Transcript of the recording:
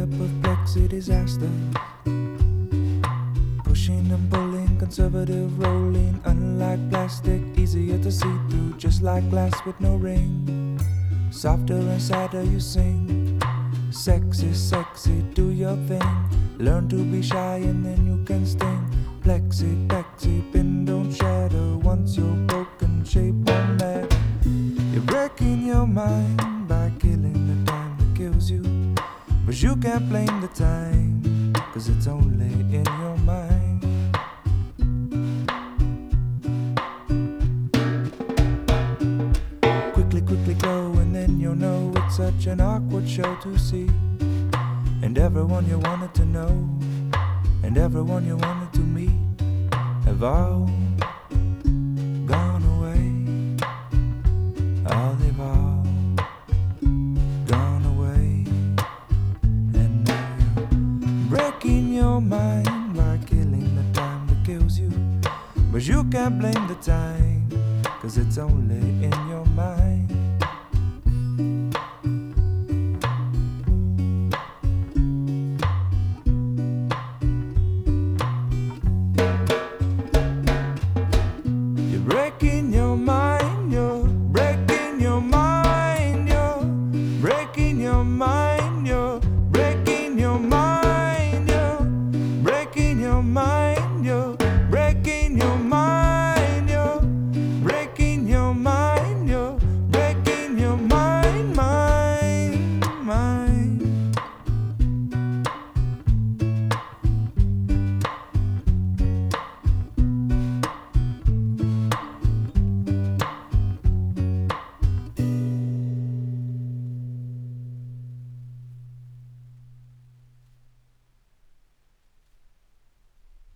plexi disaster. Pushing and pulling, conservative rolling. Unlike plastic, easier to see through. Just like glass with no ring. Softer and sadder you sing. Sexy, sexy, do your thing. Learn to be shy and then you can sting. Plexi, plexi, pin don't shatter. Once you're broken, shape on that. You're breaking your mind by killing the time that kills you. But you can't blame the time, cause it's only in your mind. Quickly, quickly go and then you'll know it's such an awkward show to see. And everyone you wanted to know, and everyone you wanted to meet, have all gone away. Oh, they've all gone away. And now you're breaking your mind by killing the time that kills you. But you can't blame the time, cause it's only in your mind.